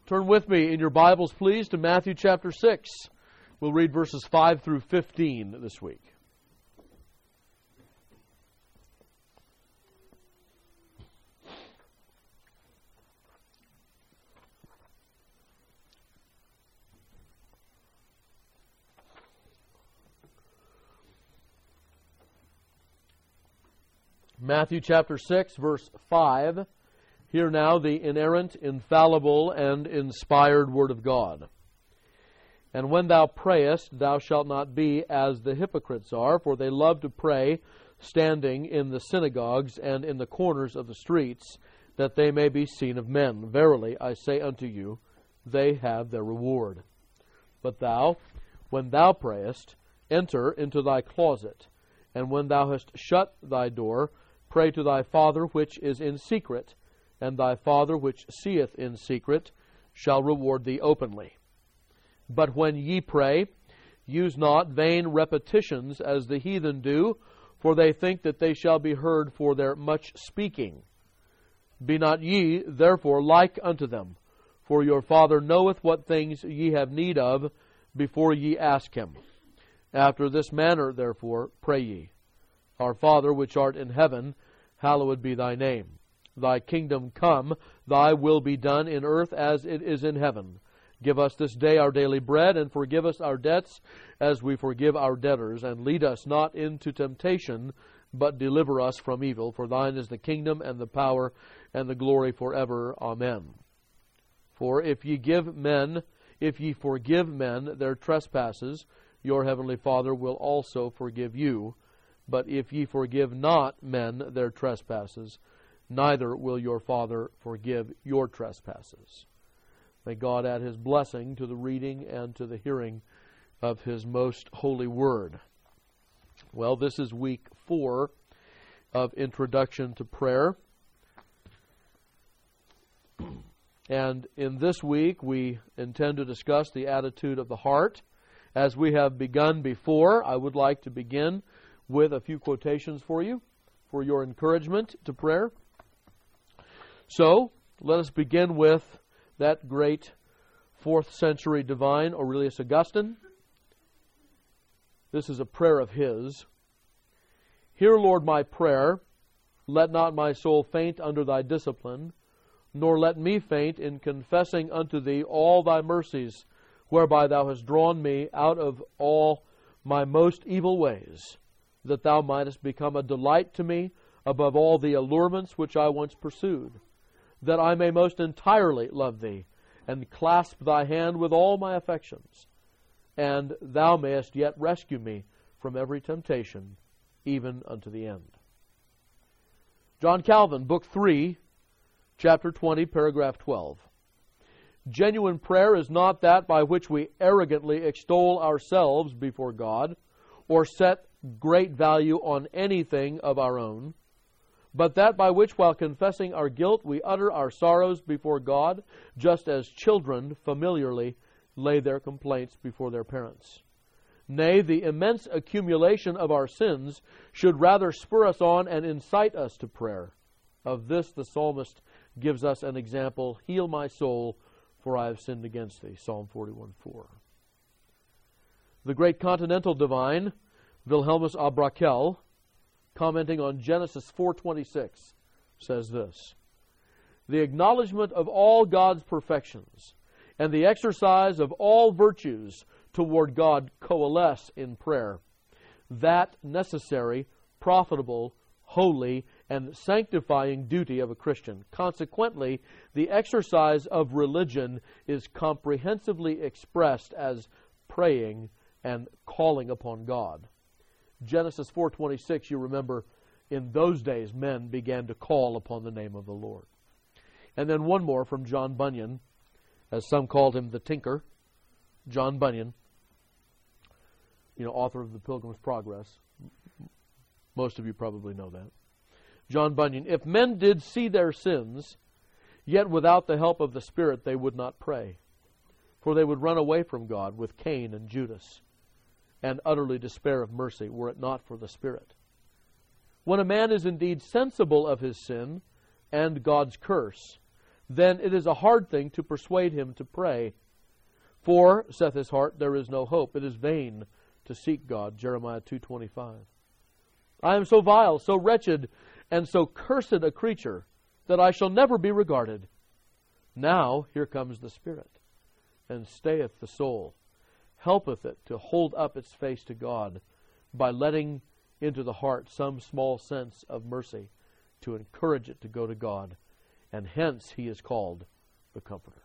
Turn with me in your Bibles, please, to Matthew chapter 6. We'll read verses 5 through 15 this week. Matthew chapter 6, verse 5. Hear now the inerrant, infallible, and inspired Word of God. And when thou prayest, thou shalt not be as the hypocrites are, for they love to pray, standing in the synagogues and in the corners of the streets, that they may be seen of men. Verily, I say unto you, they have their reward. But thou, when thou prayest, enter into thy closet, and when thou hast shut thy door, pray to thy Father which is in secret, and thy Father which seeth in secret shall reward thee openly. But when ye pray, use not vain repetitions as the heathen do, for they think that they shall be heard for their much speaking. Be not ye therefore like unto them, for your Father knoweth what things ye have need of before ye ask Him. After this manner therefore pray ye. Our Father which art in heaven, hallowed be thy name. Thy kingdom come, thy will be done in earth as it is in heaven. Give us this day our daily bread, and forgive us our debts as we forgive our debtors. And lead us not into temptation, but deliver us from evil. For thine is the kingdom, and the power, and the glory forever. Amen. For if ye forgive men their trespasses, your heavenly Father will also forgive you. But if ye forgive not men their trespasses, neither will your Father forgive your trespasses. May God add His blessing to the reading and to the hearing of His most holy word. Well, this is week 4 of Introduction to Prayer. And in this week, we intend to discuss the attitude of the heart. As we have begun before, I would like to begin with a few quotations for you, for your encouragement to prayer. So, let us begin with that great 4th century divine, Aurelius Augustine. This is a prayer of his. Hear, Lord, my prayer. Let not my soul faint under thy discipline, nor let me faint in confessing unto thee all thy mercies, whereby thou hast drawn me out of all my most evil ways, that thou mightest become a delight to me above all the allurements which I once pursued, that I may most entirely love thee, and clasp thy hand with all my affections, and thou mayest yet rescue me from every temptation, even unto the end. John Calvin, Book 3, Chapter 20, Paragraph 12. Genuine prayer is not that by which we arrogantly extol ourselves before God, or set great value on anything of our own, but that by which, while confessing our guilt, we utter our sorrows before God, just as children familiarly lay their complaints before their parents. Nay, the immense accumulation of our sins should rather spur us on and incite us to prayer. Of this the psalmist gives us an example. Heal my soul, for I have sinned against thee. Psalm 41:4. The great continental divine, Wilhelmus à Brakel, commenting on Genesis 4:26, says this: the acknowledgement of all God's perfections and the exercise of all virtues toward God coalesce in prayer. That necessary, profitable, holy, and sanctifying duty of a Christian. Consequently, the exercise of religion is comprehensively expressed as praying and calling upon God. Genesis 4:26, you remember, in those days men began to call upon the name of the Lord. And then one more from John Bunyan, as some called him the Tinker. John Bunyan, author of The Pilgrim's Progress. Most of you probably know that. John Bunyan, if men did see their sins, yet without the help of the Spirit they would not pray, for they would run away from God with Cain and Judas, and utterly despair of mercy, were it not for the Spirit. When a man is indeed sensible of his sin and God's curse, then it is a hard thing to persuade him to pray. For, saith his heart, there is no hope. It is vain to seek God. Jeremiah 2:25. I am so vile, so wretched, and so cursed a creature, that I shall never be regarded. Now here comes the Spirit, and stayeth the soul, helpeth it to hold up its face to God, by letting into the heart some small sense of mercy, to encourage it to go to God, and hence he is called the Comforter.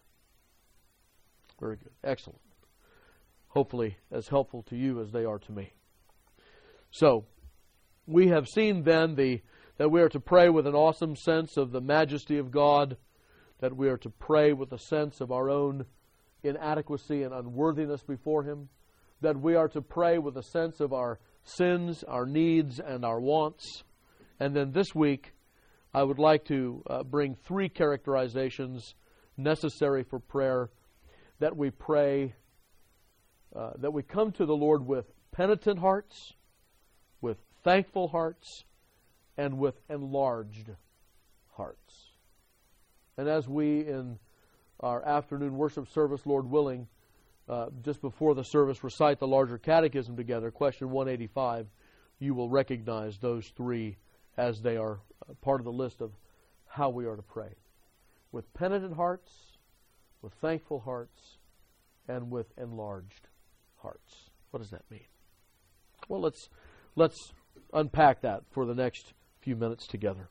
Very good. Excellent. Hopefully as helpful to you as they are to me. So, we have seen then that we are to pray with an awesome sense of the majesty of God, that we are to pray with a sense of our own inadequacy and unworthiness before Him, that we are to pray with a sense of our sins, our needs, and our wants. And then this week, I would like to bring 3 characterizations necessary for prayer, that we pray, that we come to the Lord with penitent hearts, with thankful hearts, and with enlarged hearts. And as we, in our afternoon worship service, Lord willing, just before the service, recite the larger catechism together, question 185, you will recognize those 3 as they are part of the list of how we are to pray. With penitent hearts, with thankful hearts, and with enlarged hearts. What does that mean? Well, let's unpack that for the next few minutes together.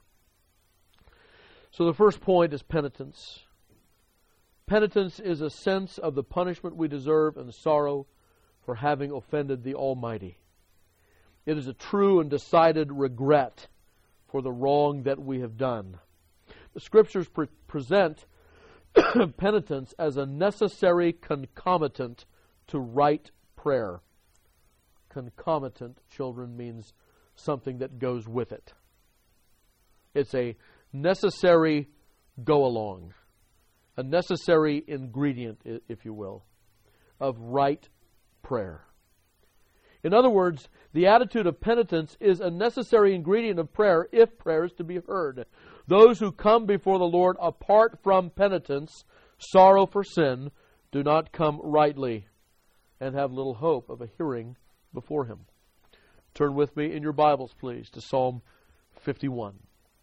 So the first point is penitence. Penitence is a sense of the punishment we deserve and sorrow for having offended the Almighty. It is a true and decided regret for the wrong that we have done. The Scriptures present penitence as a necessary concomitant to right prayer. Concomitant, children, means something that goes with it. It's a necessary go-along, a necessary ingredient, if you will, of right prayer. In other words, the attitude of penitence is a necessary ingredient of prayer if prayer is to be heard. Those who come before the Lord apart from penitence, sorrow for sin, do not come rightly and have little hope of a hearing before Him. Turn with me in your Bibles, please, to Psalm 51.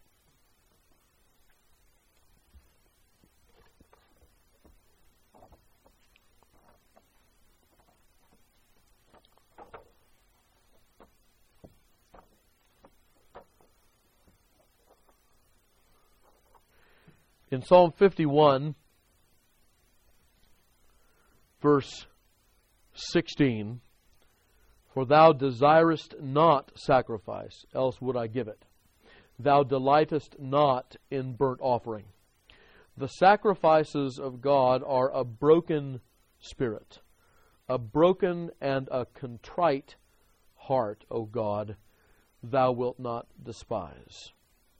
In Psalm 51, verse 16, for thou desirest not sacrifice, else would I give it. Thou delightest not in burnt offering. The sacrifices of God are a broken spirit, a broken and a contrite heart, O God, thou wilt not despise.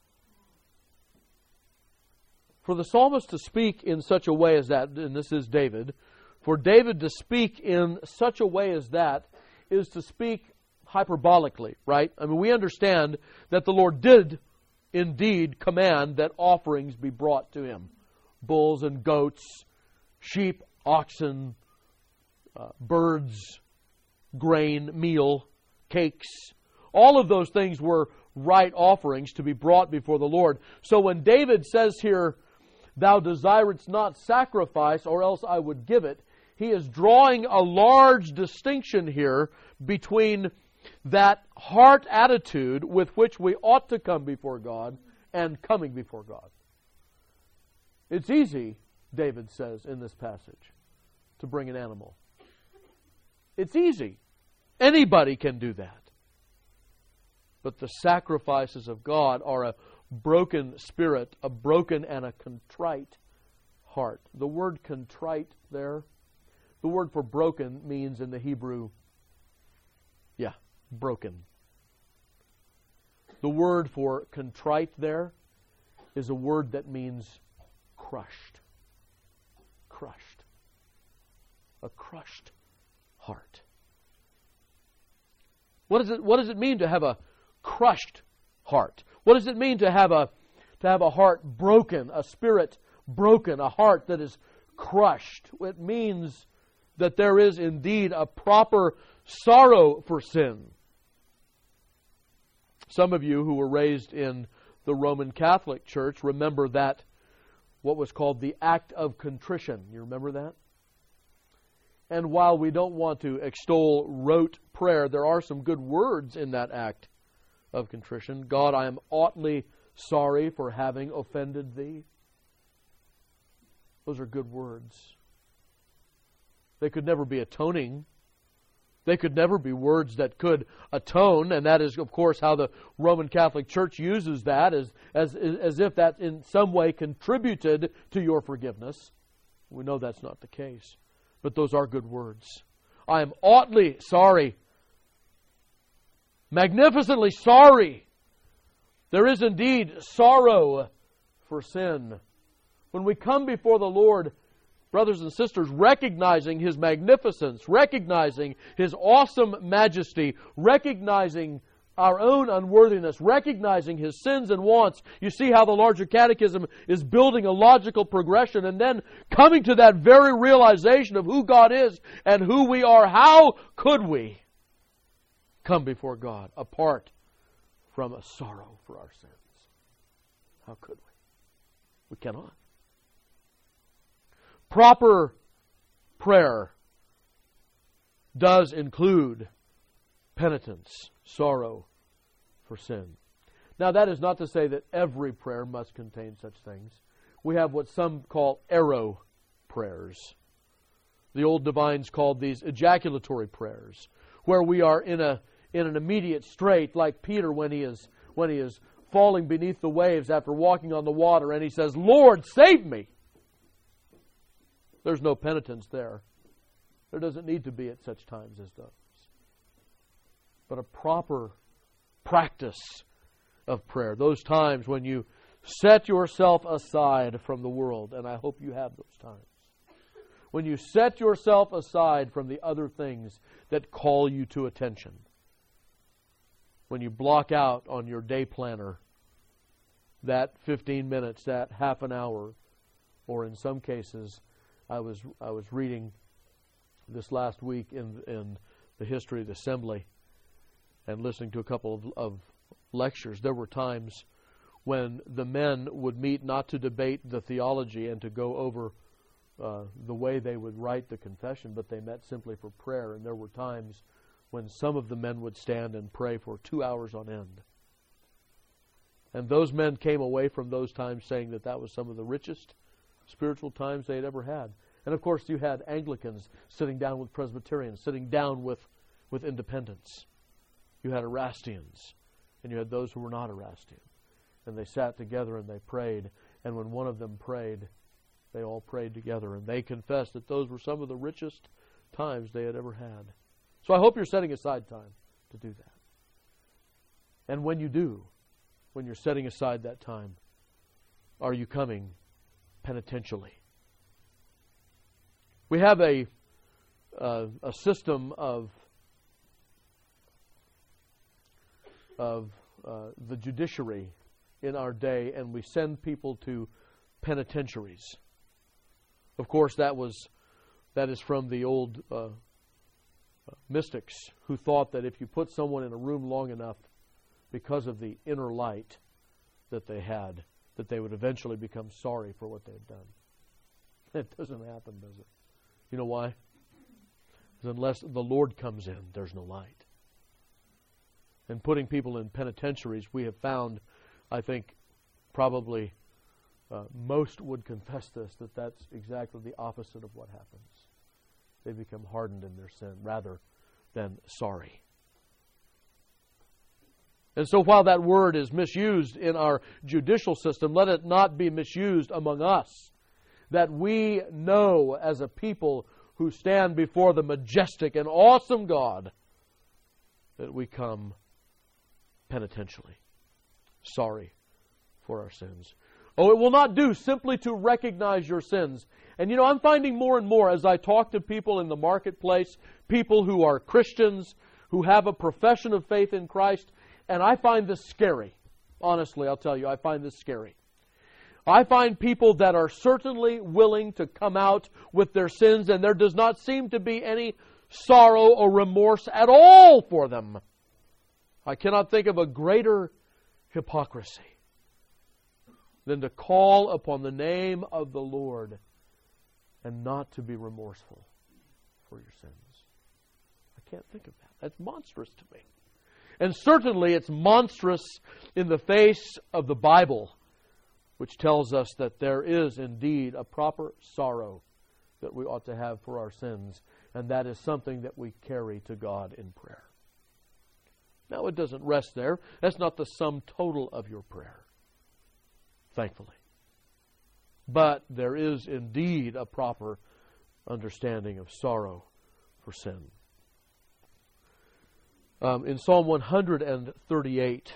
For the psalmist to speak in such a way as that, and this is David, for David to speak in such a way as that is to speak hyperbolically, right? I mean, we understand that the Lord did indeed command that offerings be brought to Him. Bulls and goats, sheep, oxen, birds, grain, meal, cakes. All of those things were right offerings to be brought before the Lord. So when David says here, thou desirest not sacrifice, or else I would give it, he is drawing a large distinction here between that heart attitude with which we ought to come before God and coming before God. It's easy, David says in this passage, to bring an animal. It's easy. Anybody can do that. But the sacrifices of God are a broken spirit, a broken and a contrite heart. The word contrite there, the word for broken means in the Hebrew, broken. The word for contrite there is a word that means crushed. Crushed. A crushed heart. What does it mean to have a crushed heart? What does it mean to have a heart broken, a spirit broken, a heart that is crushed. It means that there is indeed a proper sorrow for sin. Some of you who were raised in the Roman Catholic Church remember that, what was called the act of contrition. You remember that? And while we don't want to extol rote prayer, there are some good words in that act of contrition. God, I am oughtly sorry for having offended thee. Those are good words. They could never be atoning. They could never be words that could atone, and that is, of course, how the Roman Catholic Church uses that, as if that in some way contributed to your forgiveness. We know that's not the case. But those are good words. I am oughtly sorry. Magnificently sorry. There is indeed sorrow for sin. When we come before the Lord, brothers and sisters, recognizing His magnificence, recognizing His awesome majesty, recognizing our own unworthiness, recognizing His sins and wants, you see how the larger catechism is building a logical progression, and then coming to that very realization of who God is and who we are. How could we come before God apart from a sorrow for our sins? How could we? We cannot. Proper prayer does include penitence, sorrow for sin. Now, that is not to say that every prayer must contain such things. We have what some call arrow prayers. The old divines called these ejaculatory prayers, where we are in an immediate strait, like Peter when he is falling beneath the waves after walking on the water, and he says, "Lord, save me." There's no penitence there. There doesn't need to be at such times as those. But a proper practice of prayer. Those times when you set yourself aside from the world, and I hope you have those times. When you set yourself aside from the other things that call you to attention. When you block out on your day planner that 15 minutes, that half an hour, or in some cases, I was reading this last week in the history of the assembly and listening to a couple of lectures. There were times when the men would meet not to debate the theology and to go over the way they would write the confession, but they met simply for prayer. And there were times when some of the men would stand and pray for 2 hours on end. And those men came away from those times saying that that was some of the richest spiritual times they had ever had. And of course you had Anglicans sitting down with Presbyterians, sitting down with independents. You had Erastians, and you had those who were not Erastian. And they sat together and they prayed, and when one of them prayed, they all prayed together, and they confessed that those were some of the richest times they had ever had. So I hope you're setting aside time to do that. And when you do, when you're setting aside that time, are you coming penitentially? We have a system of the judiciary in our day, and we send people to penitentiaries. Of course, that is from the old mystics who thought that if you put someone in a room long enough, because of the inner light that they had, that they would eventually become sorry for what they had done. It doesn't happen, does it? You know why? Because unless the Lord comes in, there's no light. And putting people in penitentiaries, we have found, I think, probably most would confess this, that that's exactly the opposite of what happens. They become hardened in their sin rather than sorry. And so while that word is misused in our judicial system, let it not be misused among us, that we know as a people who stand before the majestic and awesome God that we come penitentially, sorry for our sins. Oh, it will not do simply to recognize your sins. And I'm finding more and more as I talk to people in the marketplace, people who are Christians, who have a profession of faith in Christ, and I find this scary. Honestly, I'll tell you, I find this scary. I find people that are certainly willing to come out with their sins, and there does not seem to be any sorrow or remorse at all for them. I cannot think of a greater hypocrisy than to call upon the name of the Lord and not to be remorseful for your sins. I can't think of that. That's monstrous to me. And certainly it's monstrous in the face of the Bible, which tells us that there is indeed a proper sorrow that we ought to have for our sins, and that is something that we carry to God in prayer. Now, it doesn't rest there. That's not the sum total of your prayer, thankfully. But there is indeed a proper understanding of sorrow for sin. In Psalm 138,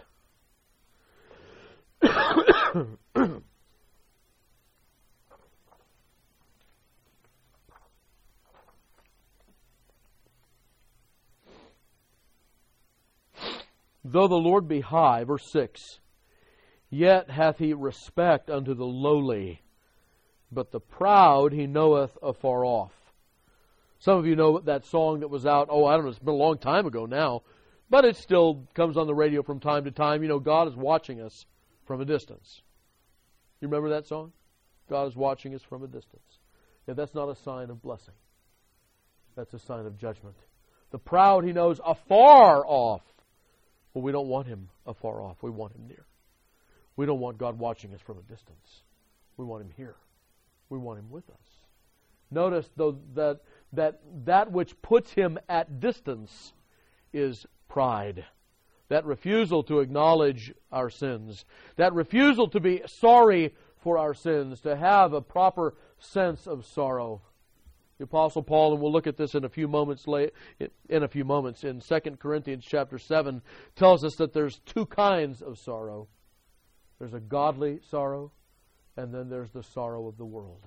though the Lord be high, verse 6, yet hath he respect unto the lowly, but the proud he knoweth afar off. Some of you know that song that was out, I don't know, it's been a long time ago now, but it still comes on the radio from time to time. You know, God is watching us from a distance. You remember that song? God is watching us from a distance. Yeah, that's not a sign of blessing. That's a sign of judgment. The proud he knows afar off. Well, we don't want him afar off. We want him near. We don't want God watching us from a distance. We want him here. We want him with us. Notice, though, that which puts him at distance is pride. That refusal to acknowledge our sins. That refusal to be sorry for our sins. To have a proper sense of sorrow. The Apostle Paul, and we'll look at this in a few moments, in 2 Corinthians chapter 7, tells us that there's two kinds of sorrow. There's a godly sorrow, and then there's the sorrow of the world.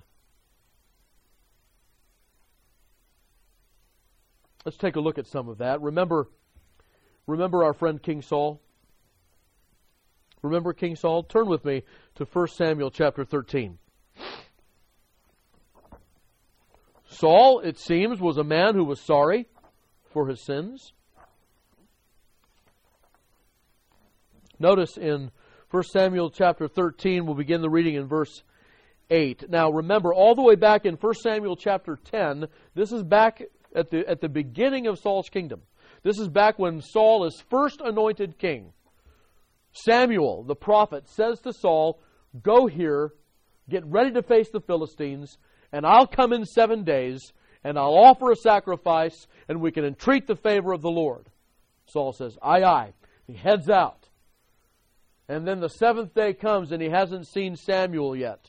Let's take a look at some of that. Remember our friend King Saul? Remember King Saul? Turn with me to 1 Samuel chapter 13. Saul, it seems, was a man who was sorry for his sins. Notice in 1 Samuel chapter 13, we'll begin the reading in verse 8. Now remember, all the way back in 1 Samuel chapter 10, this is back at the beginning of Saul's kingdom. This is back when Saul is first anointed king. Samuel, the prophet, says to Saul, go here, get ready to face the Philistines, and I'll come in 7 days, and I'll offer a sacrifice, and we can entreat the favor of the Lord. Saul says, aye, aye. He heads out. And then the 7th day comes, and he hasn't seen Samuel yet.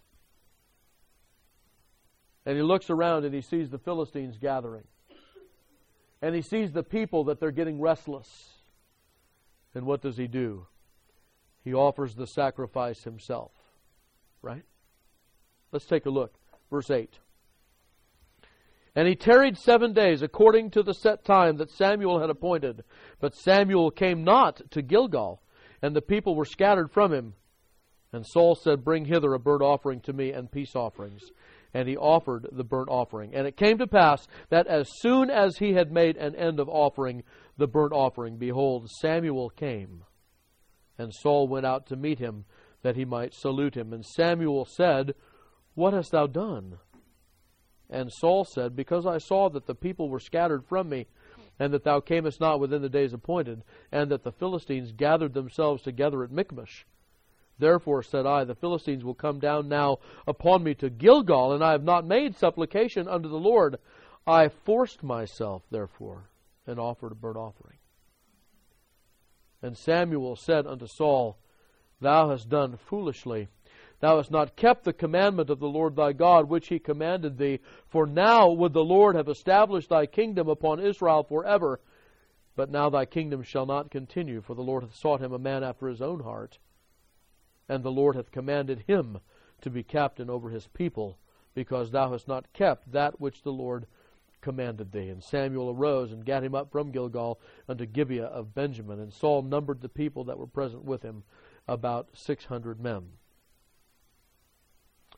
And he looks around, and he sees the Philistines gathering. And he sees the people that they're getting restless. And what does he do? He offers the sacrifice himself. Right? Let's take a look. Verse 8. And he tarried 7 days according to the set time that Samuel had appointed. But Samuel came not to Gilgal, and the people were scattered from him. And Saul said, bring hither a burnt offering to me and peace offerings. And he offered the burnt offering. And it came to pass that as soon as he had made an end of offering the burnt offering, behold, Samuel came. And Saul went out to meet him, that he might salute him. And Samuel said, what hast thou done? And Saul said, because I saw that the people were scattered from me, and that thou camest not within the days appointed, and that the Philistines gathered themselves together at Michmash. Therefore, said I, the Philistines will come down now upon me to Gilgal, and I have not made supplication unto the Lord. I forced myself, therefore, and offered a burnt offering. And Samuel said unto Saul, thou hast done foolishly. Thou hast not kept the commandment of the Lord thy God, which he commanded thee. For now would the Lord have established thy kingdom upon Israel forever. But now thy kingdom shall not continue, for the Lord hath sought him a man after his own heart. And the Lord hath commanded him to be captain over his people, because thou hast not kept that which the Lord commanded thee. And Samuel arose and gat him up from Gilgal unto Gibeah of Benjamin. And Saul numbered the people that were present with him, about 600 men.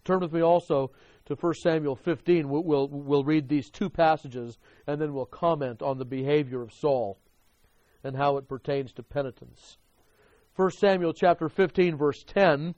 Turn with me also to 1 Samuel 15. We'll read these two passages, and then we'll comment on the behavior of Saul and how it pertains to penitence. 1 Samuel chapter 15, verse 10.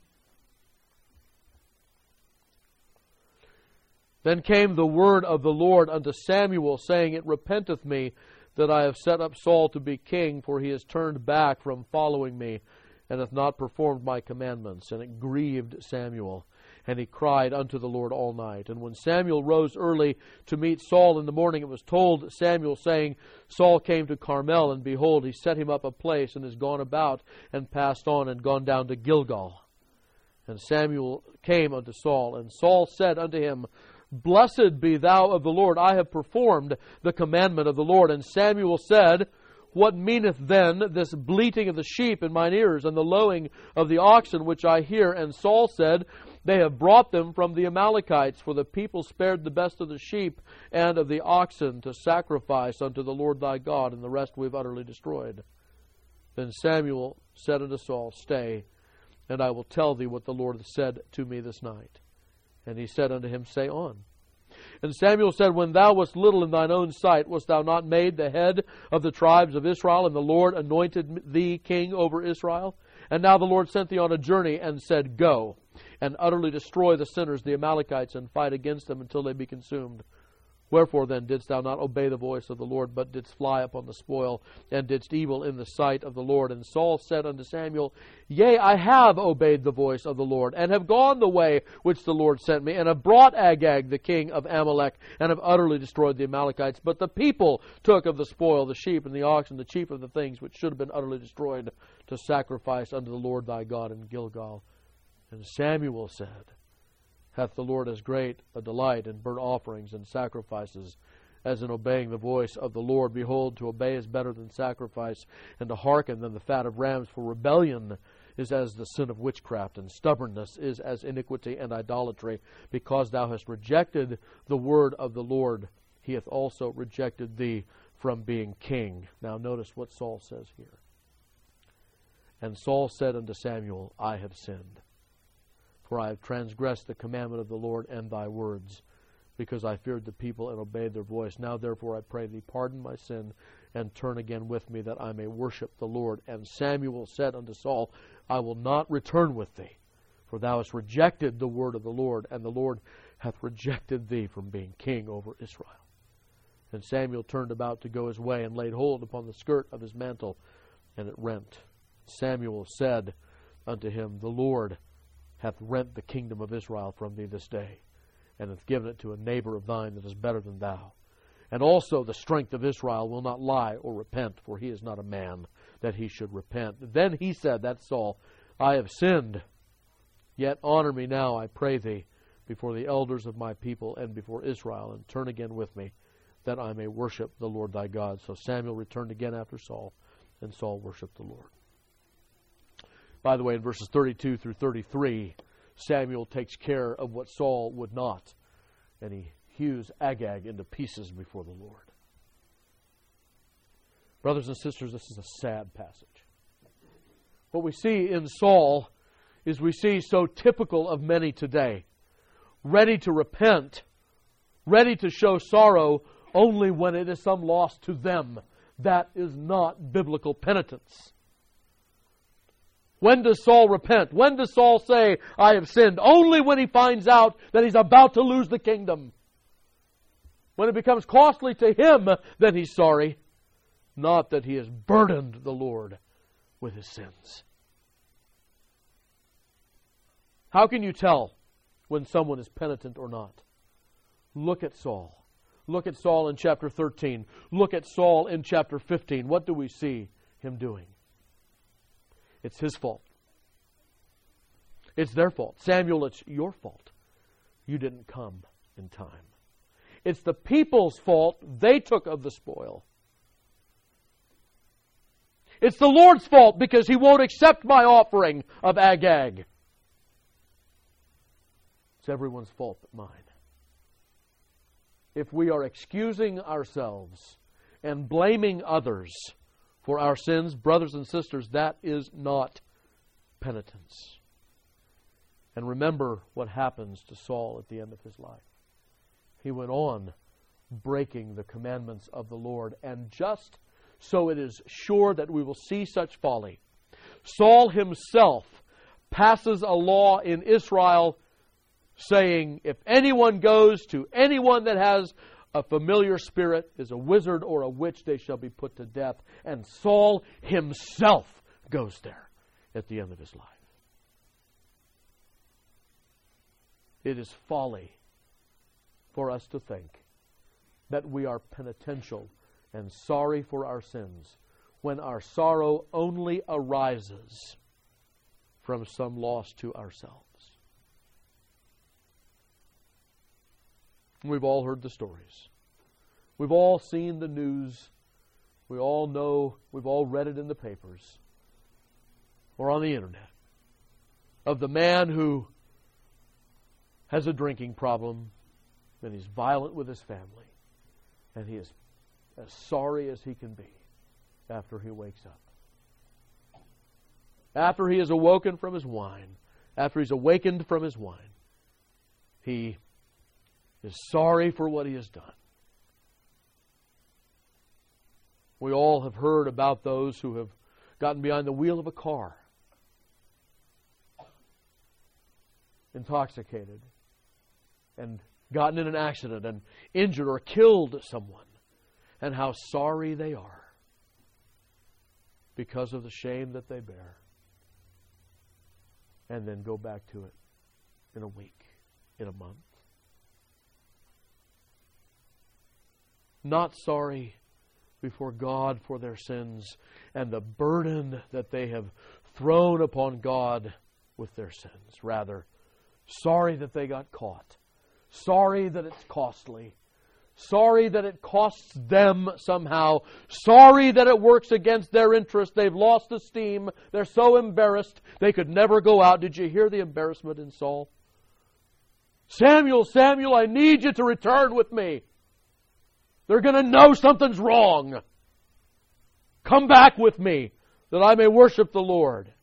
Then came the word of the Lord unto Samuel, saying, It repenteth me that I have set up Saul to be king, for he has turned back from following me, and hath not performed my commandments. And it grieved Samuel, and he cried unto the Lord all night. And when Samuel rose early to meet Saul in the morning, it was told Samuel, saying, Saul came to Carmel, and behold, he set him up a place, and is gone about, and passed on, and gone down to Gilgal. And Samuel came unto Saul, and Saul said unto him, Blessed be thou of the Lord, I have performed the commandment of the Lord. And Samuel said, What meaneth then this bleating of the sheep in mine ears, and the lowing of the oxen which I hear? And Saul said, They have brought them from the Amalekites, for the people spared the best of the sheep and of the oxen to sacrifice unto the Lord thy God, and the rest we have utterly destroyed. Then Samuel said unto Saul, Stay, and I will tell thee what the Lord hath said to me this night. And he said unto him, Say on. And Samuel said, When thou wast little in thine own sight, wast thou not made the head of the tribes of Israel, and the Lord anointed thee king over Israel? And now the Lord sent thee on a journey, and said, Go, and utterly destroy the sinners, the Amalekites, and fight against them until they be consumed. Wherefore then didst thou not obey the voice of the Lord, but didst fly upon the spoil, and didst evil in the sight of the Lord? And Saul said unto Samuel, Yea, I have obeyed the voice of the Lord, and have gone the way which the Lord sent me, and have brought Agag the king of Amalek, and have utterly destroyed the Amalekites. But the people took of the spoil the sheep and the oxen, the chief of the things which should have been utterly destroyed, to sacrifice unto the Lord thy God in Gilgal. And Samuel said, Hath the Lord as great a delight in burnt offerings and sacrifices as in obeying the voice of the Lord? Behold, to obey is better than sacrifice, and to hearken than the fat of rams. For rebellion is as the sin of witchcraft, and stubbornness is as iniquity and idolatry. Because thou hast rejected the word of the Lord, he hath also rejected thee from being king. Now notice what Saul says here. And Saul said unto Samuel, I have sinned, for I have transgressed the commandment of the Lord and thy words, because I feared the people and obeyed their voice. Now therefore I pray thee, pardon my sin, and turn again with me, that I may worship the Lord. And Samuel said unto Saul, I will not return with thee, for thou hast rejected the word of the Lord, and the Lord hath rejected thee from being king over Israel. And Samuel turned about to go his way, and laid hold upon the skirt of his mantle, and it rent. Samuel said unto him, The Lord hath rent the kingdom of Israel from thee this day, and hath given it to a neighbor of thine that is better than thou. And also the strength of Israel will not lie or repent, for he is not a man that he should repent. Then he said, that's Saul, I have sinned, yet honor me now, I pray thee, before the elders of my people and before Israel, and turn again with me, that I may worship the Lord thy God. So Samuel returned again after Saul, and Saul worshipped the Lord. By the way, in verses 32 through 33, Samuel takes care of what Saul would not, and he hews Agag into pieces before the Lord. Brothers and sisters, this is a sad passage. What we see in Saul is we see so typical of many today, ready to repent, ready to show sorrow only when it is some loss to them. That is not biblical penitence. When does Saul repent? When does Saul say, I have sinned? Only when he finds out that he's about to lose the kingdom. When it becomes costly to him, then he's sorry. Not that he has burdened the Lord with his sins. How can you tell when someone is penitent or not? Look at Saul. Look at Saul in chapter 13. Look at Saul in chapter 15. What do we see him doing? It's his fault. It's their fault. Samuel, it's your fault. You didn't come in time. It's the people's fault. They took of the spoil. It's the Lord's fault because He won't accept my offering of Agag. It's everyone's fault but mine. If we are excusing ourselves and blaming others for our sins, brothers and sisters, that is not penitence. And remember what happens to Saul at the end of his life. He went on breaking the commandments of the Lord. And just so it is sure that we will see such folly, Saul himself passes a law in Israel saying, if anyone goes to anyone that has a familiar spirit, is a wizard or a witch, they shall be put to death. And Saul himself goes there at the end of his life. It is folly for us to think that we are penitential and sorry for our sins when our sorrow only arises from some loss to ourselves. We've all heard the stories. We've all seen the news. We all know, we've all read it in the papers or on the internet of the man who has a drinking problem and he's violent with his family and he is as sorry as he can be after he wakes up. After he is awoken from his wine, after he's awakened from his wine, he is sorry for what he has done. We all have heard about those who have gotten behind the wheel of a car, intoxicated, and gotten in an accident and injured or killed someone, and how sorry they are because of the shame that they bear, and then go back to it in a week, in a month. Not sorry before God for their sins and the burden that they have thrown upon God with their sins. Rather, sorry that they got caught. Sorry that it's costly. Sorry that it costs them somehow. Sorry that it works against their interest. They've lost esteem. They're so embarrassed they could never go out. Did you hear the embarrassment in Saul? Samuel, Samuel, I need you to return with me. They're going to know something's wrong. Come back with me that I may worship the Lord.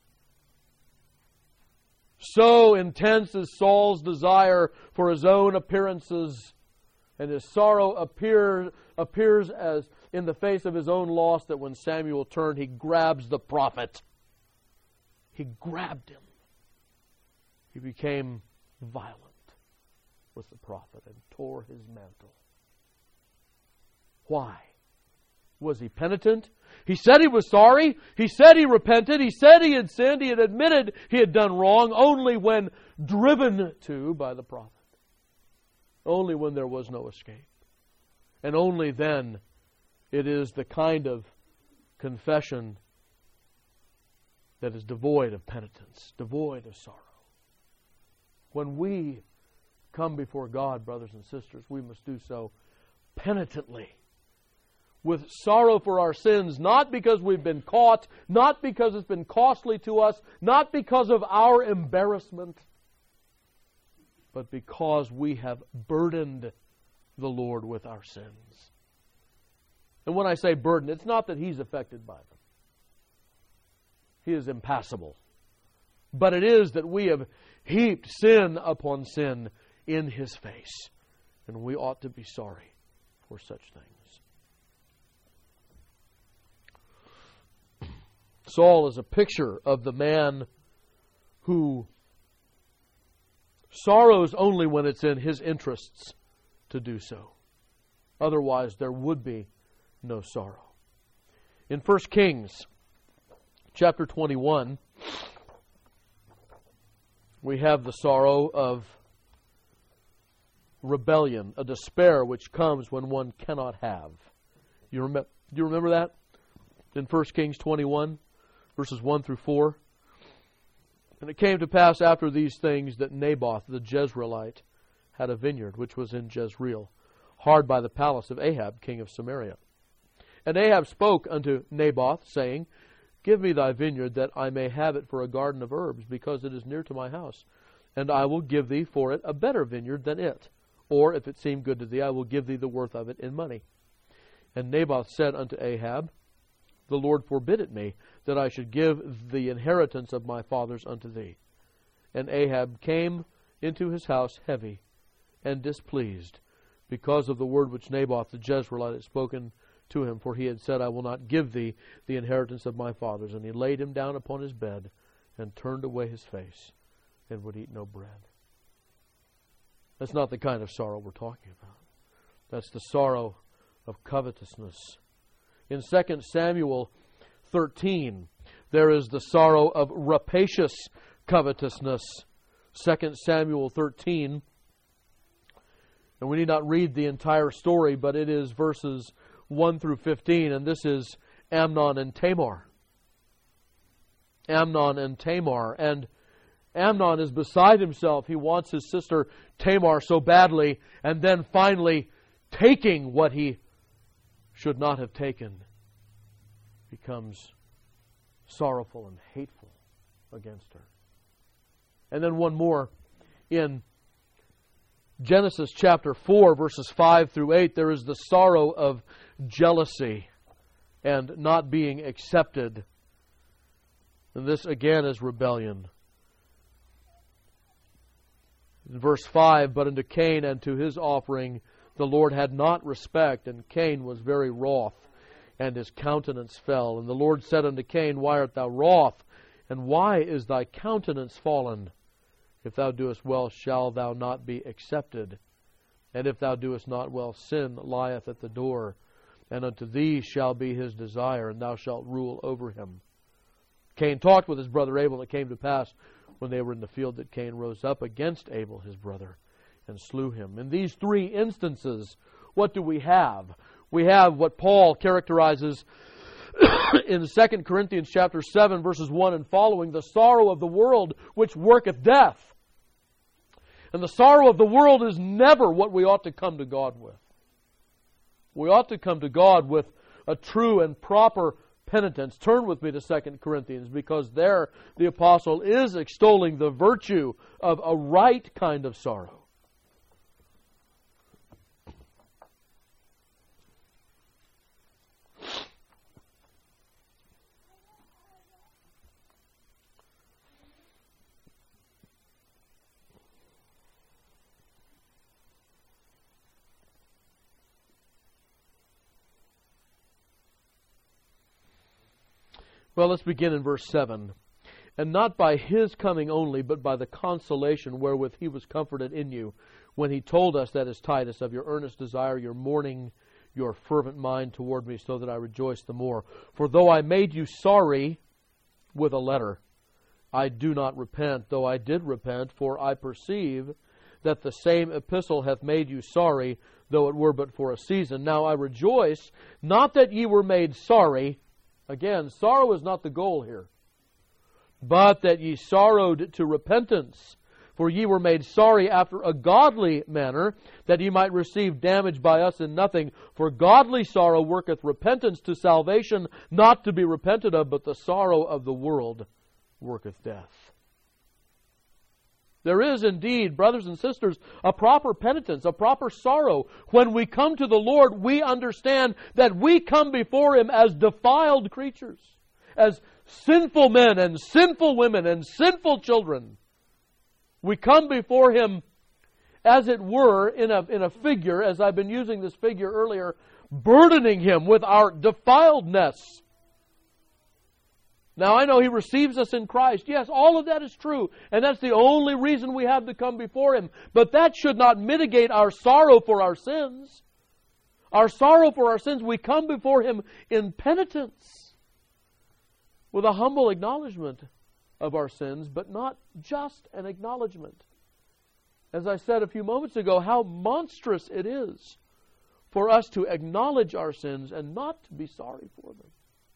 So intense is Saul's desire for his own appearances, and his sorrow appears as in the face of his own loss, that when Samuel turned, he grabs the prophet. He grabbed him. He became violent with the prophet and tore his mantle. Why? Was he penitent? He said he was sorry. He said he repented. He said he had sinned. He had admitted he had done wrong only when driven to by the prophet. Only when there was no escape. And only then it is the kind of confession that is devoid of penitence, devoid of sorrow. When we come before God, brothers and sisters, we must do so penitently, with sorrow for our sins, not because we've been caught, not because it's been costly to us, not because of our embarrassment, but because we have burdened the Lord with our sins. And when I say burden, it's not that He's affected by them. He is impassible. But it is that we have heaped sin upon sin in His face. And we ought to be sorry for such things. Saul is a picture of the man who sorrows only when it's in his interests to do so. Otherwise, there would be no sorrow. In 1 Kings chapter 21, we have the sorrow of rebellion, a despair which comes when one cannot have. Do you remember that? In 1 Kings 21? Verses 1 through 4. And it came to pass after these things that Naboth the Jezreelite had a vineyard which was in Jezreel, hard by the palace of Ahab, king of Samaria. And Ahab spoke unto Naboth, saying, Give me thy vineyard, that I may have it for a garden of herbs, because it is near to my house. And I will give thee for it a better vineyard than it. Or, if it seem good to thee, I will give thee the worth of it in money. And Naboth said unto Ahab, The Lord forbid it me, that I should give the inheritance of my fathers unto thee. And Ahab came into his house heavy and displeased, because of the word which Naboth the Jezreelite had spoken to him, for he had said, I will not give thee the inheritance of my fathers. And he laid him down upon his bed, and turned away his face, and would eat no bread. That's not the kind of sorrow we're talking about. That's the sorrow of covetousness. In 2 Samuel 13, there is the sorrow of rapacious covetousness. 2 Samuel 13, and we need not read the entire story, but it is verses 1 through 15, and this is Amnon and Tamar. Amnon and Tamar. And Amnon is beside himself. He wants his sister Tamar so badly, and then finally taking what he should not have taken becomes sorrowful and hateful against her. And then one more. In Genesis chapter 4, verses 5 through 8, there is the sorrow of jealousy and not being accepted. And this again is rebellion. In verse 5, but unto Cain and to his offering the Lord had not respect, and Cain was very wroth, and his countenance fell. And the Lord said unto Cain, Why art thou wroth? And why is thy countenance fallen? If thou doest well, shall thou not be accepted? And if thou doest not well, sin lieth at the door, and unto thee shall be his desire, and thou shalt rule over him. Cain talked with his brother Abel, and it came to pass, when they were in the field, that Cain rose up against Abel his brother, and slew him. In these three instances, what do we have? We have what Paul characterizes in 2 Corinthians chapter 7, verses 1 and following, the sorrow of the world which worketh death. And the sorrow of the world is never what we ought to come to God with. We ought to come to God with a true and proper penitence. Turn with me to 2 Corinthians, because there the apostle is extolling the virtue of a right kind of sorrow. Well, let's begin in verse 7. And not by his coming only, but by the consolation wherewith he was comforted in you, when he told us, that is Titus, of your earnest desire, your mourning, your fervent mind toward me, so that I rejoice the more. For though I made you sorry with a letter, I do not repent, though I did repent, for I perceive that the same epistle hath made you sorry, though it were but for a season. Now I rejoice, not that ye were made sorry. Again, sorrow is not the goal here, but that ye sorrowed to repentance. For ye were made sorry after a godly manner, that ye might receive damage by us in nothing. For godly sorrow worketh repentance to salvation, not to be repented of, but the sorrow of the world worketh death. There is indeed, brothers and sisters, a proper penitence, a proper sorrow. When we come to the Lord, we understand that we come before Him as defiled creatures, as sinful men and sinful women and sinful children. We come before Him, as it were, in a figure, as I've been using this figure earlier, burdening Him with our defiledness. Now, I know He receives us in Christ. Yes, all of that is true. And that's the only reason we have to come before Him. But that should not mitigate our sorrow for our sins. Our sorrow for our sins, we come before Him in penitence, with a humble acknowledgement of our sins, but not just an acknowledgement. As I said a few moments ago, how monstrous it is for us to acknowledge our sins and not to be sorry for them.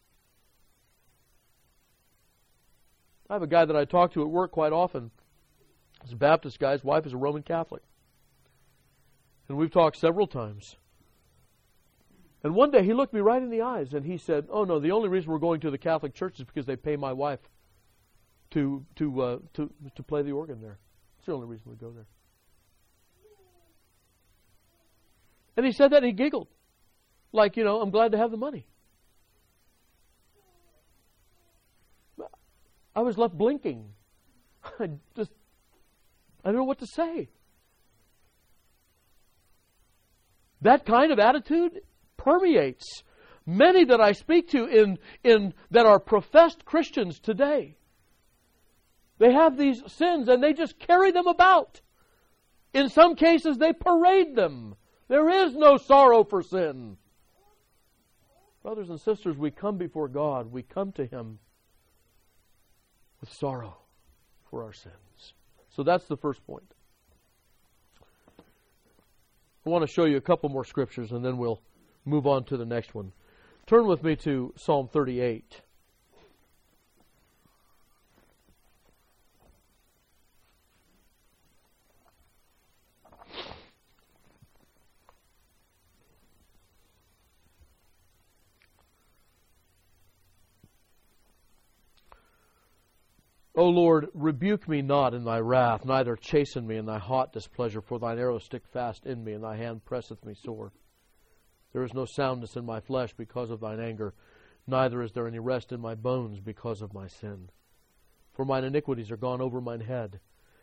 I have a guy that I talk to at work quite often. He's a Baptist guy. His wife is a Roman Catholic. And we've talked several times. And one day he looked me right in the eyes and he said, "Oh no, the only reason we're going to the Catholic Church is because they pay my wife to play the organ there. It's the only reason we go there." And he said that and he giggled. Like, I'm glad to have the money. I was left blinking. I just I don't know what to say. That kind of attitude permeates many that I speak to in that are professed Christians today. They have these sins and they just carry them about. In some cases, they parade them. There is no sorrow for sin. Brothers and sisters, we come before God. We come to Him with sorrow for our sins. So that's the first point. I want to show you a couple more scriptures and then we'll move on to the next one. Turn with me to Psalm 38. O Lord, rebuke me not in thy wrath, neither chasten me in thy hot displeasure, for thine arrows stick fast in me, and thy hand presseth me sore. There is no soundness in my flesh because of thine anger, neither is there any rest in my bones because of my sin. For mine iniquities are gone over mine head,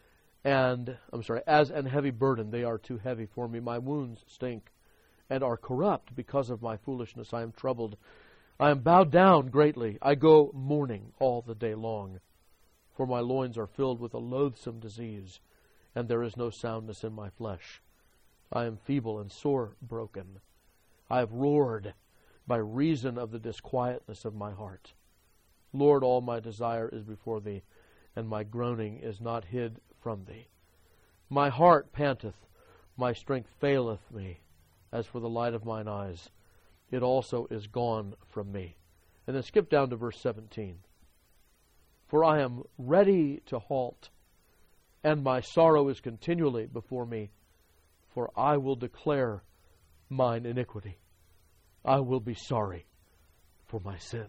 as an heavy burden they are too heavy for me. My wounds stink and are corrupt because of my foolishness. I am troubled. I am bowed down greatly. I go mourning all the day long. For my loins are filled with a loathsome disease, and there is no soundness in my flesh. I am feeble and sore broken. I have roared by reason of the disquietness of my heart. Lord, all my desire is before thee, and my groaning is not hid from thee. My heart panteth, my strength faileth me. As for the light of mine eyes, it also is gone from me. And then skip down to verse 17. For I am ready to halt, and my sorrow is continually before me. For I will declare mine iniquity. I will be sorry for my sin.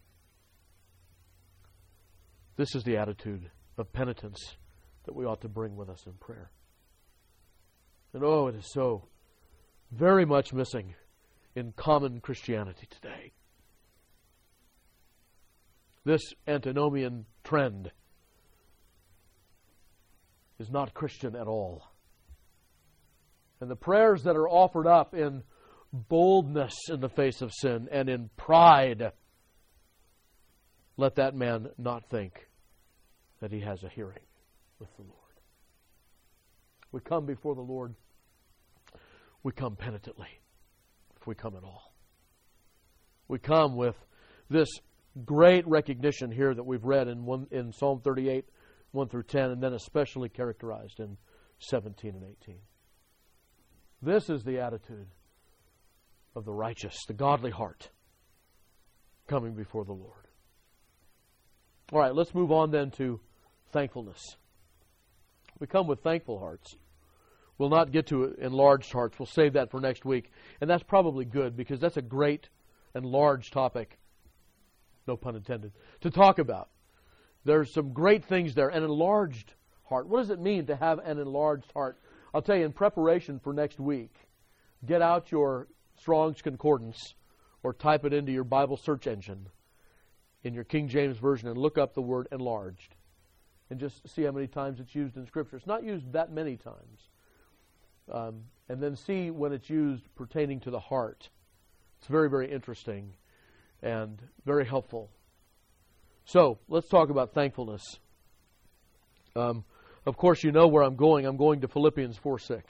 This is the attitude of penitence that we ought to bring with us in prayer. And it is so very much missing in common Christianity today. This antinomian trend is not Christian at all. And the prayers that are offered up in boldness in the face of sin and in pride, let that man not think that he has a hearing with the Lord. We come before the Lord, we come penitently, if we come at all. We come with this great recognition here that we've read in Psalm 38, 1 through 10, and then especially characterized in 17 and 18. This is the attitude of the righteous, the godly heart, coming before the Lord. All right, let's move on then to thankfulness. We come with thankful hearts. We'll not get to enlarged hearts. We'll save that for next week. And that's probably good because that's a great and large topic, no pun intended, to talk about. There's some great things there. An enlarged heart. What does it mean to have an enlarged heart? I'll tell you, in preparation for next week, get out your Strong's Concordance or type it into your Bible search engine in your King James Version and look up the word enlarged and just see how many times it's used in Scripture. It's not used that many times. And then see when it's used pertaining to the heart. It's very, very interesting and very helpful. So, let's talk about thankfulness. Of course, you know where I'm going. I'm going to Philippians 4:6.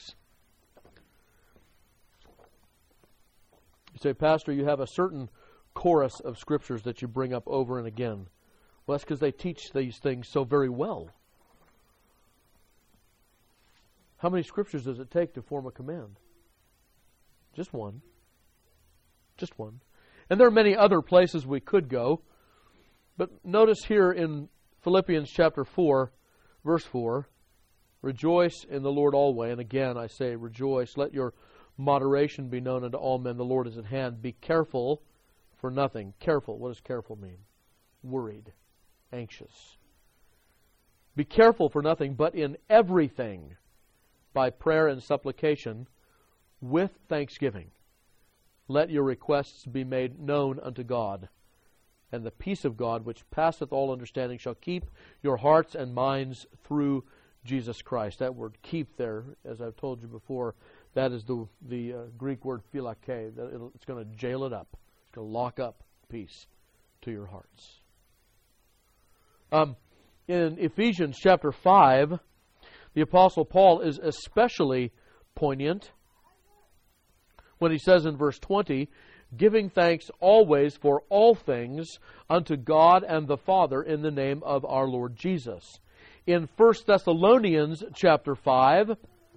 You say, Pastor, you have a certain chorus of scriptures that you bring up over and again. Well, that's because they teach these things so very well. How many scriptures does it take to form a command? Just one. Just one. And there are many other places we could go. But notice here in Philippians chapter 4, verse 4, rejoice in the Lord always. And again I say rejoice. Let your moderation be known unto all men. The Lord is at hand. Be careful for nothing. Careful. What does careful mean? Worried. Anxious. Be careful for nothing, but in everything, by prayer and supplication, with thanksgiving, let your requests be made known unto God. And the peace of God, which passeth all understanding, shall keep your hearts and minds through Jesus Christ. That word keep there, as I've told you before, that is the Greek word philake. It's going to jail it up. It's going to lock up peace to your hearts. In Ephesians chapter 5, the Apostle Paul is especially poignant when he says in verse 20, giving thanks always for all things unto God and the Father in the name of our Lord Jesus. In 1 Thessalonians chapter 5,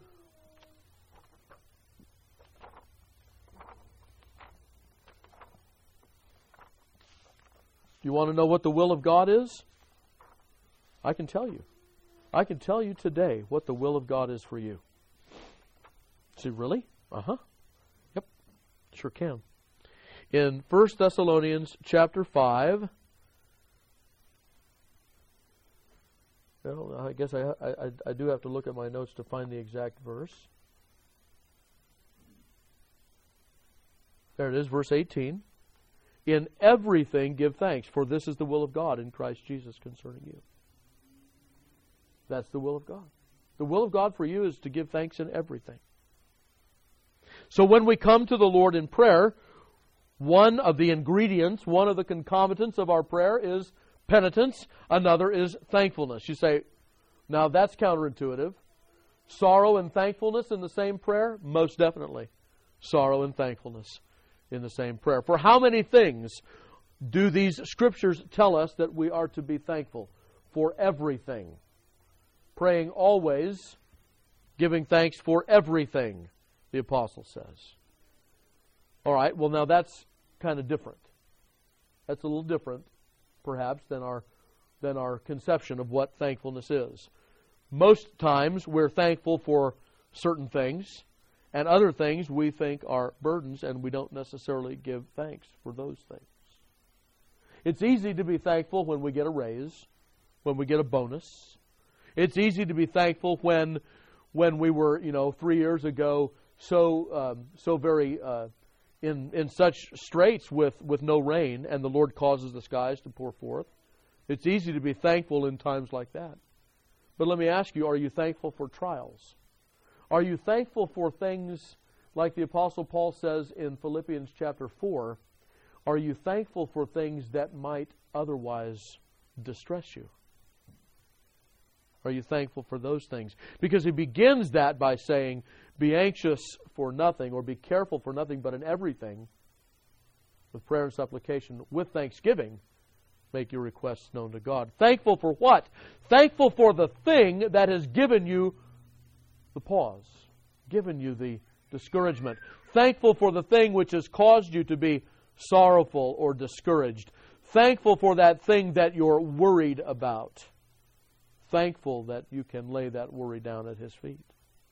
you want to know what the will of God is? I can tell you. I can tell you today what the will of God is for you. See, really? Uh-huh. Yep, sure can. In 1 Thessalonians chapter 5, well, I guess I do have to look at my notes to find the exact verse. There it is, verse 18. In everything give thanks, for this is the will of God in Christ Jesus concerning you. That's the will of God. The will of God for you is to give thanks in everything. So when we come to the Lord in prayer, one of the ingredients, one of the concomitants of our prayer is penitence. Another is thankfulness. You say, now that's counterintuitive. Sorrow and thankfulness in the same prayer? Most definitely. Sorrow and thankfulness in the same prayer. For how many things do these Scriptures tell us that we are to be thankful? For everything. Praying always, giving thanks for everything, the Apostle says. All right, well now that's kind of different. That's a little different, perhaps, than our conception of what thankfulness is. Most times we're thankful for certain things, and other things we think are burdens, and we don't necessarily give thanks for those things. It's easy to be thankful when we get a raise, when we get a bonus. It's easy to be thankful when we were, 3 years ago so very in such straits with no rain, and the Lord causes the skies to pour forth. It's easy to be thankful in times like that. But let me ask you, are you thankful for trials? Are you thankful for things like the Apostle Paul says in Philippians chapter 4? Are you thankful for things that might otherwise distress you? Are you thankful for those things? Because he begins that by saying, be anxious for nothing, or be careful for nothing, but in everything, with prayer and supplication, with thanksgiving, make your requests known to God. Thankful for what? Thankful for the thing that has given you the pause, given you the discouragement. Thankful for the thing which has caused you to be sorrowful or discouraged. Thankful for that thing that you're worried about. Thankful that you can lay that worry down at His feet.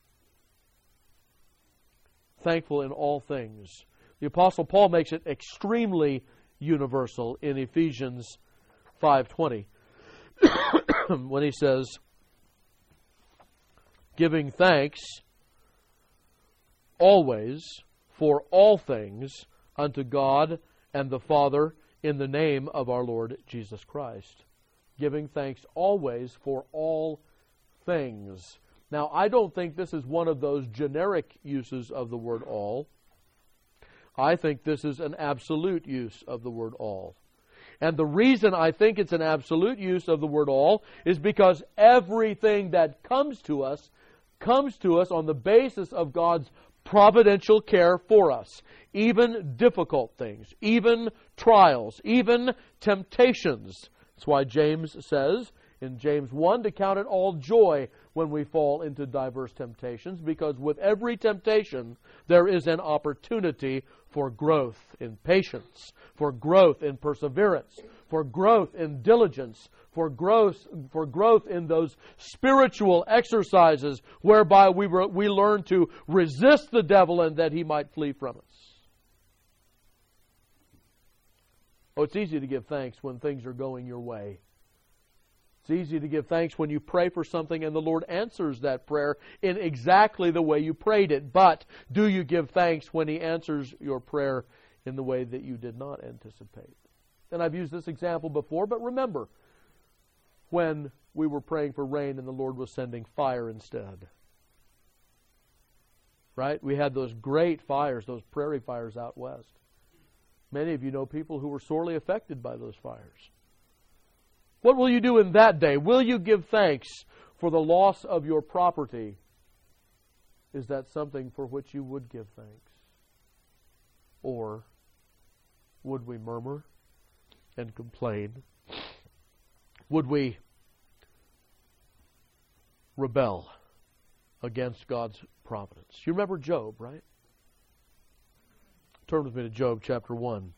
Thankful in all things. The Apostle Paul makes it extremely universal in Ephesians 5:20 when he says, giving thanks always for all things unto God and the Father in the name of our Lord Jesus Christ. Giving thanks always for all things. Now, I don't think this is one of those generic uses of the word all. I think this is an absolute use of the word all. And the reason I think it's an absolute use of the word all is because everything that comes to us on the basis of God's providential care for us. Even difficult things, even trials, even temptations. That's why James says in James 1 to count it all joy when we fall into diverse temptations, because with every temptation there is an opportunity for growth in patience, for growth in perseverance, for growth in diligence, for growth in those spiritual exercises whereby we learn to resist the devil and that he might flee from us. Oh, it's easy to give thanks when things are going your way. It's easy to give thanks when you pray for something and the Lord answers that prayer in exactly the way you prayed it. But do you give thanks when He answers your prayer in the way that you did not anticipate? And I've used this example before, but remember, when we were praying for rain and the Lord was sending fire instead. Right? We had those great fires, those prairie fires out west. Many of you know people who were sorely affected by those fires. What will you do in that day? Will you give thanks for the loss of your property? Is that something for which you would give thanks? Or would we murmur and complain? Would we rebel against God's providence? You remember Job, right? Turn with me to Job chapter 1.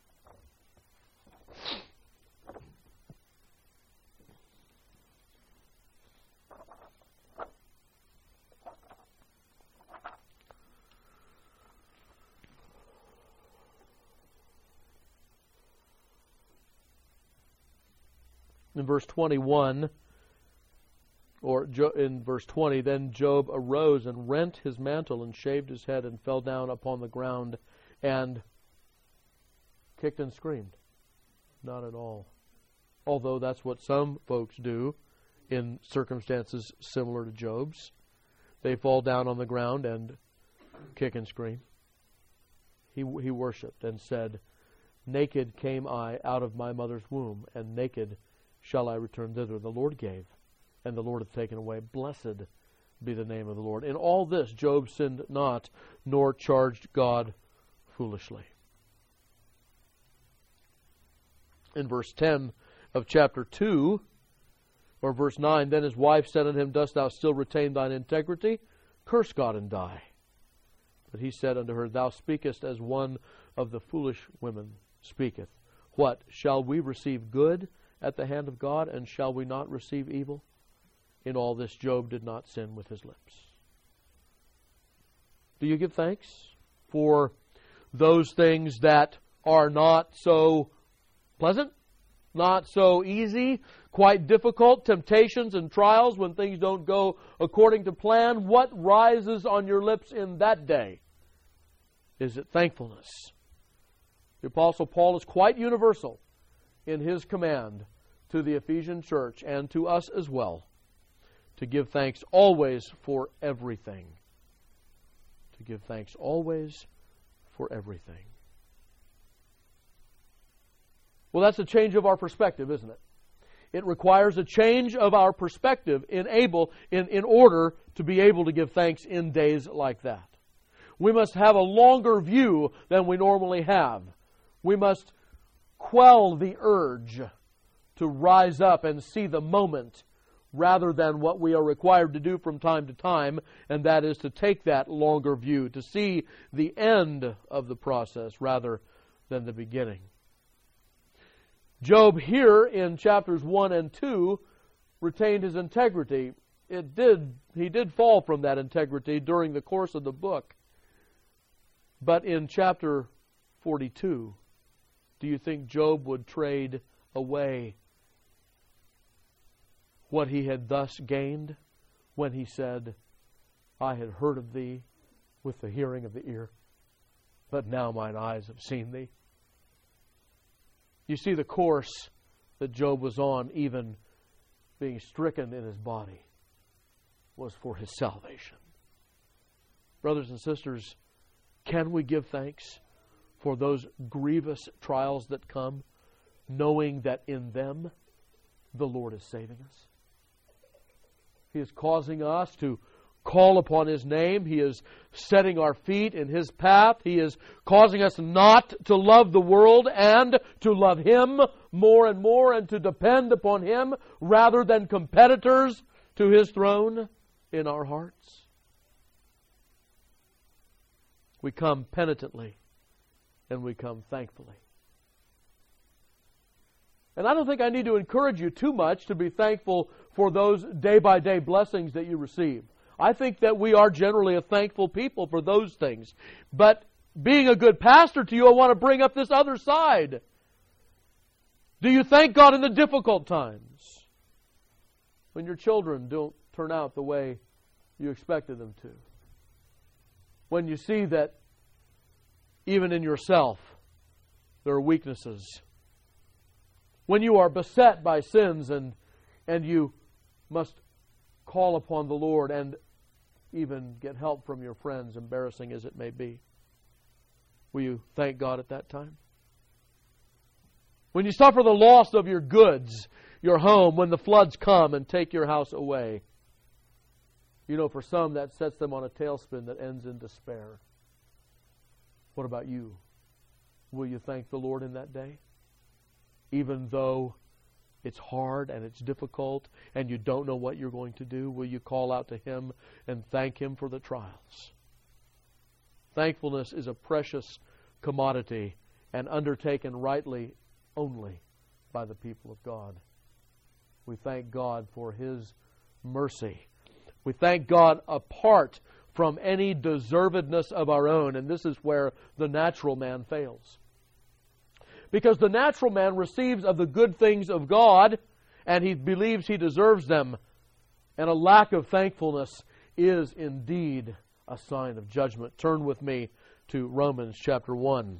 In verse 21, or in verse 20, then Job arose and rent his mantle and shaved his head and fell down upon the ground and kicked and screamed. Not at all. Although that's what some folks do in circumstances similar to Job's. They fall down on the ground and kick and scream. He worshipped and said, naked came I out of my mother's womb, and naked shall I return thither. The Lord gave, and the Lord hath taken away. Blessed be the name of the Lord. In all this Job sinned not, nor charged God foolishly. In verse 10 of chapter 2, or verse 9, then his wife said unto him, dost thou still retain thine integrity? Curse God and die. But he said unto her, thou speakest as one of the foolish women speaketh. What, shall we receive good at the hand of God, and shall we not receive evil? In all this Job did not sin with his lips. Do you give thanks for those things that are not so pleasant, not so easy, quite difficult, temptations and trials when things don't go according to plan? What rises on your lips in that day? Is it thankfulness? The Apostle Paul is quite universal in his command to the Ephesian church and to us as well, to give thanks always for everything. To give thanks always for everything. Well, that's a change of our perspective, isn't it? It requires a change of our perspective in order to be able to give thanks in days like that. We must have a longer view than we normally have. We must quell the urge to rise up and see the moment rather than what we are required to do from time to time, and that is to take that longer view, to see the end of the process rather than the beginning. Job here in chapters 1 and 2 retained his integrity. He did fall from that integrity during the course of the book. But in chapter 42, do you think Job would trade away what he had thus gained when he said, I had heard of thee with the hearing of the ear, but now mine eyes have seen thee? You see, the course that Job was on, even being stricken in his body, was for his salvation. Brothers and sisters, can we give thanks for those grievous trials that come, knowing that in them the Lord is saving us? He is causing us to call upon His name. He is setting our feet in His path. He is causing us not to love the world and to love Him more and more and to depend upon Him rather than competitors to His throne in our hearts. We come penitently and we come thankfully. And I don't think I need to encourage you too much to be thankful for those day-by-day blessings that you receive. I think that we are generally a thankful people for those things. But being a good pastor to you, I want to bring up this other side. Do you thank God in the difficult times? When your children don't turn out the way you expected them to? When you see that even in yourself there are weaknesses? When you are beset by sins and and you must call upon the Lord and even get help from your friends, embarrassing as it may be. Will you thank God at that time? When you suffer the loss of your goods, your home, when the floods come and take your house away, you know, for some that sets them on a tailspin that ends in despair. What about you? Will you thank the Lord in that day? Even though it's hard and it's difficult and you don't know what you're going to do, will you call out to Him and thank Him for the trials? Thankfulness is a precious commodity and undertaken rightly only by the people of God. We thank God for His mercy. We thank God apart from any deservedness of our own, and this is where the natural man fails. Because the natural man receives of the good things of God, and he believes he deserves them, and a lack of thankfulness is indeed a sign of judgment. Turn with me to Romans chapter 1.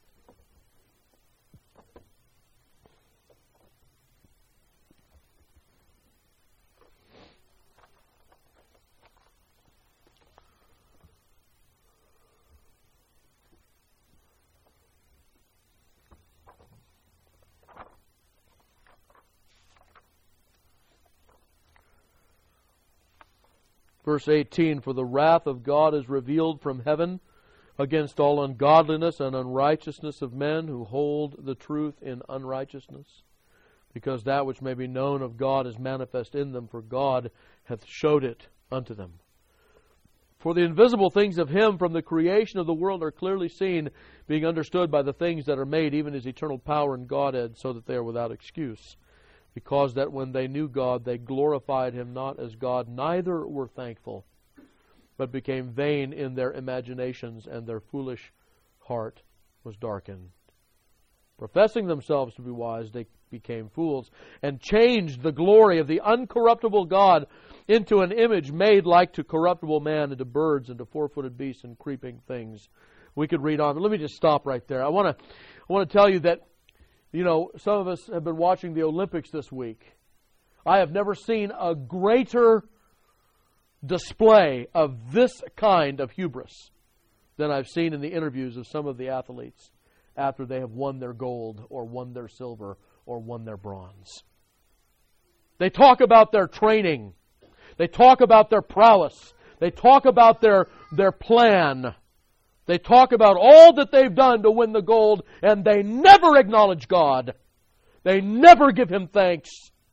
Verse 18, for the wrath of God is revealed from heaven against all ungodliness and unrighteousness of men who hold the truth in unrighteousness, because that which may be known of God is manifest in them, for God hath showed it unto them. For the invisible things of Him from the creation of the world are clearly seen, being understood by the things that are made, even His eternal power and Godhead, so that they are without excuse. Because that when they knew God, they glorified Him not as God, neither were thankful, but became vain in their imaginations, and their foolish heart was darkened. Professing themselves to be wise, they became fools, and changed the glory of the uncorruptible God into an image made like to corruptible man, and to birds, and to four-footed beasts, and creeping things. We could read on, but let me just stop right there. I want to tell you that, you know, some of us have been watching the Olympics this week. I have never seen a greater display of this kind of hubris than I've seen in the interviews of some of the athletes after they have won their gold or won their silver or won their bronze. They talk about their training. They talk about their prowess. They talk about their plan. They talk about all that they've done to win the gold, and they never acknowledge God. They never give Him thanks.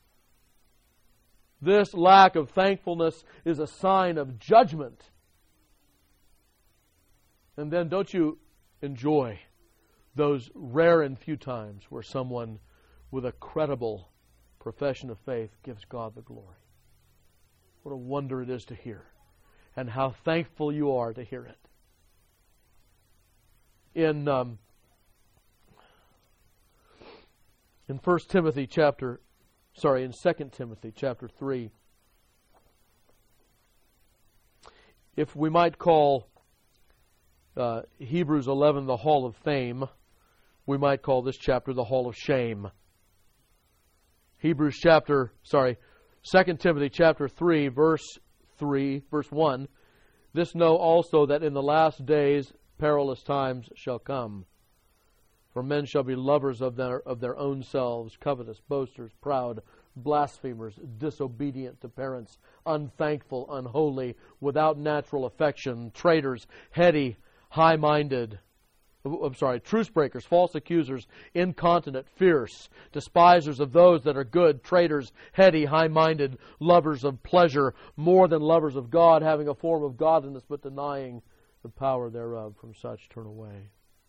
This lack of thankfulness is a sign of judgment. And then don't you enjoy those rare and few times where someone with a credible profession of faith gives God the glory? What a wonder it is to hear, and how thankful you are to hear it. In 2 Timothy chapter 3, if we might call Hebrews 11 the hall of fame, we might call this chapter the hall of shame. 2 Timothy chapter 3, verse 1, this know also that in the last days perilous times shall come. For men shall be lovers of their own selves, covetous, boasters, proud, blasphemers, disobedient to parents, unthankful, unholy, without natural affection, traitors, heady, high-minded, truce breakers, false accusers, incontinent, fierce, despisers of those that are good, traitors, heady, high-minded, lovers of pleasure, more than lovers of God, having a form of godliness, but denying the power thereof. From such turn away.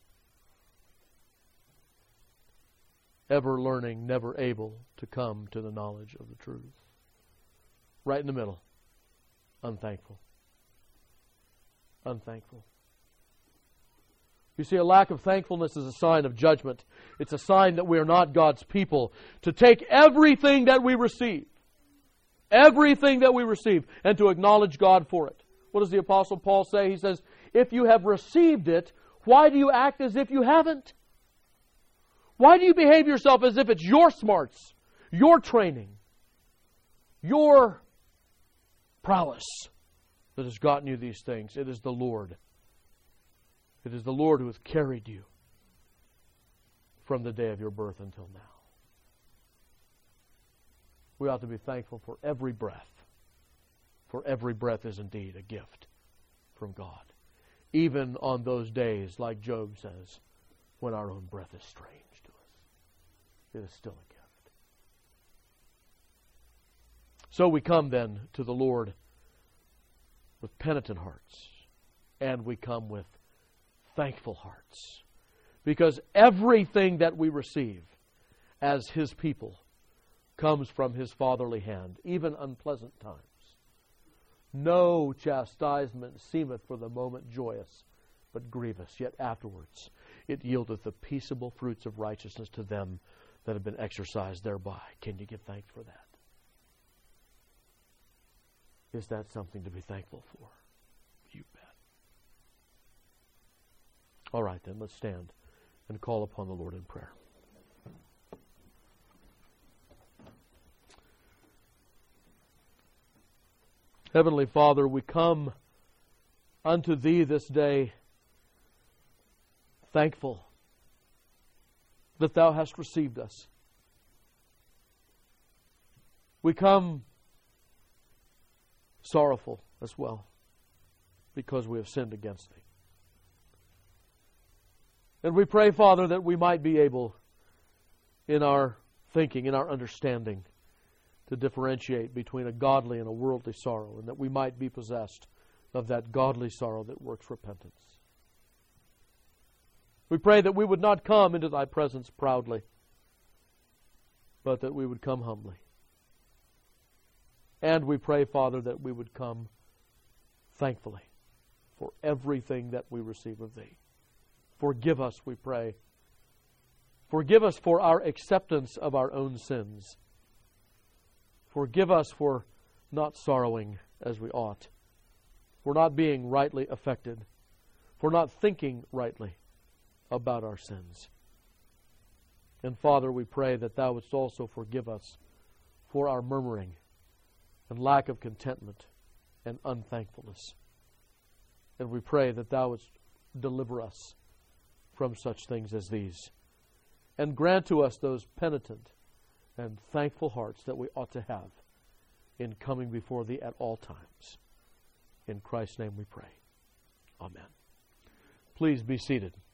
Ever learning, never able to come to the knowledge of the truth. Right in the middle. Unthankful. Unthankful. You see, a lack of thankfulness is a sign of judgment. It's a sign that we are not God's people. To take everything that we receive, and to acknowledge God for it. What does the Apostle Paul say? He says, if you have received it, why do you act as if you haven't? Why do you behave yourself as if it's your smarts, your training? your prowess that has gotten you these things. It is the Lord. It is the Lord who has carried you from the day of your birth until now. We ought to be thankful for every breath. For every breath is indeed a gift from God. Even on those days, like Job says, when our own breath is strange to us. It is still a gift. So we come then to the Lord with penitent hearts, and we come with thankful hearts. Because everything that we receive as His people comes from His fatherly hand, even unpleasant times. No chastisement seemeth for the moment joyous, but grievous. Yet afterwards it yieldeth the peaceable fruits of righteousness to them that have been exercised thereby. Can you give thanks for that? Is that something to be thankful for? You bet. All right then, let's stand and call upon the Lord in prayer. Heavenly Father, we come unto Thee this day thankful that Thou hast received us. We come sorrowful as well because we have sinned against Thee. And we pray, Father, that we might be able in our thinking, in our understanding, to differentiate between a godly and a worldly sorrow, and that we might be possessed of that godly sorrow that works repentance. We pray that we would not come into Thy presence proudly, but that we would come humbly. And we pray, Father, that we would come thankfully for everything that we receive of Thee. Forgive us, we pray. Forgive us for our acceptance of our own sins. Forgive us for not sorrowing as we ought, for not being rightly affected, for not thinking rightly about our sins. And Father, we pray that Thou wouldst also forgive us for our murmuring and lack of contentment and unthankfulness. And we pray that Thou wouldst deliver us from such things as these, and grant to us those penitent and thankful hearts that we ought to have in coming before Thee at all times. In Christ's name we pray. Amen. Please be seated.